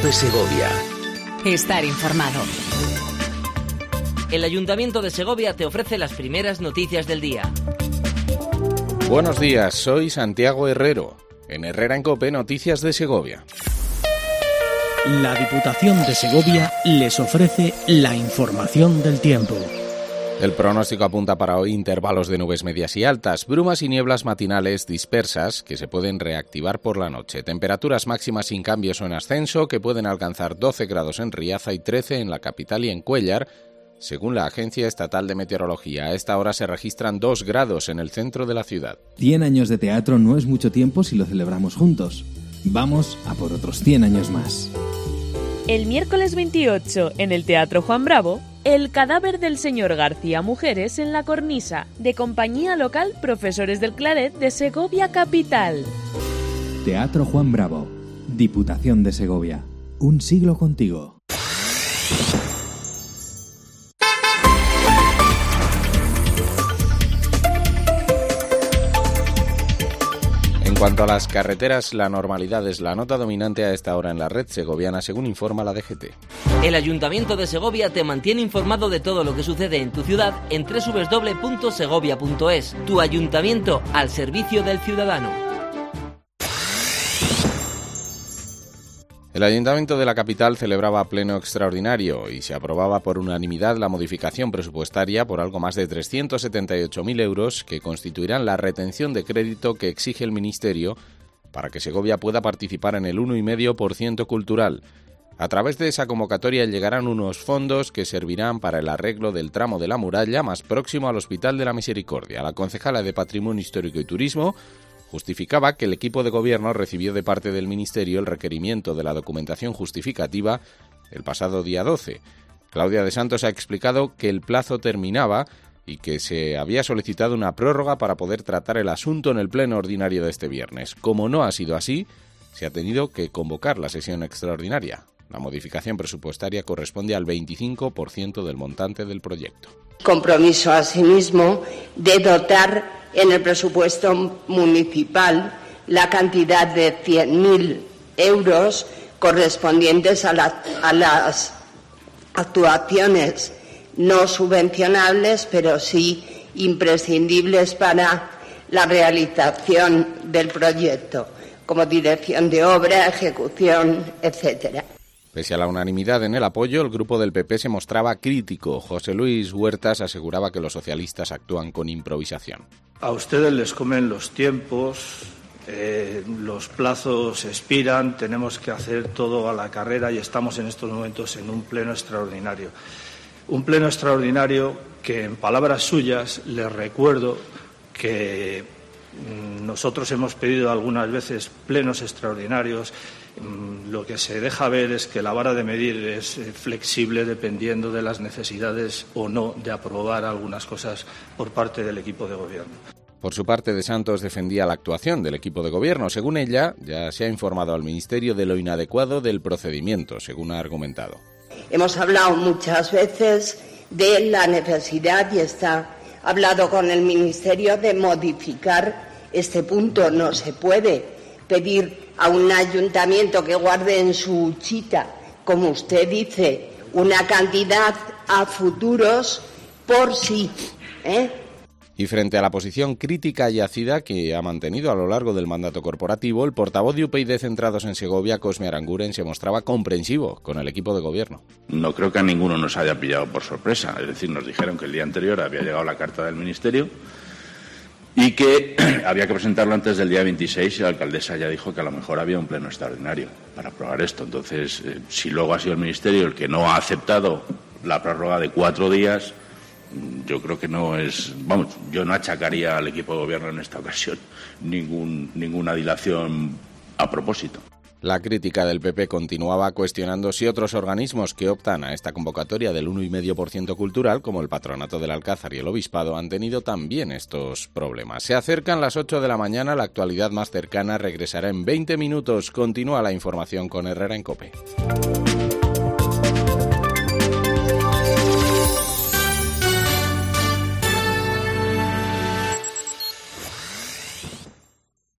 COPE Segovia. Estar informado. El Ayuntamiento de Segovia te ofrece las primeras noticias del día. Buenos días, soy Santiago Herrero. En Herrera en COPE, noticias de Segovia. La Diputación de Segovia les ofrece la información del tiempo. El pronóstico apunta para hoy intervalos de nubes medias y altas, brumas y nieblas matinales dispersas que se pueden reactivar por la noche. Temperaturas máximas sin cambios o en ascenso que pueden alcanzar 12 grados en Riaza y 13 en la capital y en Cuéllar, según la Agencia Estatal de Meteorología. A esta hora se registran 2 grados en el centro de la ciudad. 100 años de teatro no es mucho tiempo si lo celebramos juntos. Vamos a por otros 100 años más. El miércoles 28, en el Teatro Juan Bravo, El cadáver del señor García Mujeres en la cornisa, de compañía local Profesores del Claret de Segovia Capital. Teatro Juan Bravo, Diputación de Segovia. Un siglo contigo. En cuanto a las carreteras, la normalidad es la nota dominante a esta hora en la red segoviana, según informa la DGT. El Ayuntamiento de Segovia te mantiene informado de todo lo que sucede en tu ciudad en www.segovia.es. Tu ayuntamiento al servicio del ciudadano. El Ayuntamiento de la capital celebraba pleno extraordinario y se aprobaba por unanimidad la modificación presupuestaria por algo más de 378.000 euros que constituirán la retención de crédito que exige el Ministerio para que Segovia pueda participar en el 1,5% cultural. A través de esa convocatoria llegarán unos fondos que servirán para el arreglo del tramo de la muralla más próximo al Hospital de la Misericordia. La concejala de Patrimonio Histórico y Turismo justificaba que el equipo de gobierno recibió de parte del Ministerio el requerimiento de la documentación justificativa el pasado día 12. Claudia de Santos ha explicado que el plazo terminaba y que se había solicitado una prórroga para poder tratar el asunto en el pleno ordinario de este viernes. Como no ha sido así, se ha tenido que convocar la sesión extraordinaria. La modificación presupuestaria corresponde al 25% del montante del proyecto. Compromiso, asimismo, de dotar en el presupuesto municipal la cantidad de 100.000 euros correspondientes a las actuaciones no subvencionables, pero sí imprescindibles para la realización del proyecto, como dirección de obra, ejecución, etcétera. Pese a la unanimidad en el apoyo, el grupo del PP se mostraba crítico. José Luis Huertas aseguraba que los socialistas actúan con improvisación. A ustedes les comen los tiempos, los plazos expiran, tenemos que hacer todo a la carrera y estamos en estos momentos en un pleno extraordinario. Un pleno extraordinario que, en palabras suyas, les recuerdo que nosotros hemos pedido algunas veces plenos extraordinarios. Lo que se deja ver es que la vara de medir es flexible dependiendo de las necesidades o no de aprobar algunas cosas por parte del equipo de gobierno. Por su parte, De Santos defendía la actuación del equipo de gobierno. Según ella, ya se ha informado al Ministerio de lo inadecuado del procedimiento, según ha argumentado. Hemos hablado muchas veces de la necesidad y está hablado con el Ministerio de modificar este punto. No se puede pedir a un ayuntamiento que guarde en su huchita, como usted dice, una cantidad a futuros por sí, Y frente a la posición crítica y ácida que ha mantenido a lo largo del mandato corporativo, el portavoz de UPyD Centrados en Segovia, Cosme Aranguren, se mostraba comprensivo con el equipo de gobierno. No creo que a ninguno nos haya pillado por sorpresa. Es decir, nos dijeron que el día anterior había llegado la carta del Ministerio y que había que presentarlo antes del día 26 y la alcaldesa ya dijo que a lo mejor había un pleno extraordinario para aprobar esto. Entonces, si luego ha sido el Ministerio el que no ha aceptado la prórroga de 4 días, yo creo que no es... Vamos, yo no achacaría al equipo de gobierno en esta ocasión ninguna dilación a propósito. La crítica del PP continuaba cuestionando si otros organismos que optan a esta convocatoria del 1,5% cultural, como el Patronato del Alcázar y el Obispado, han tenido también estos problemas. Se acercan las 8 de la mañana, la actualidad más cercana regresará en 20 minutos. Continúa la información con Herrera en COPE.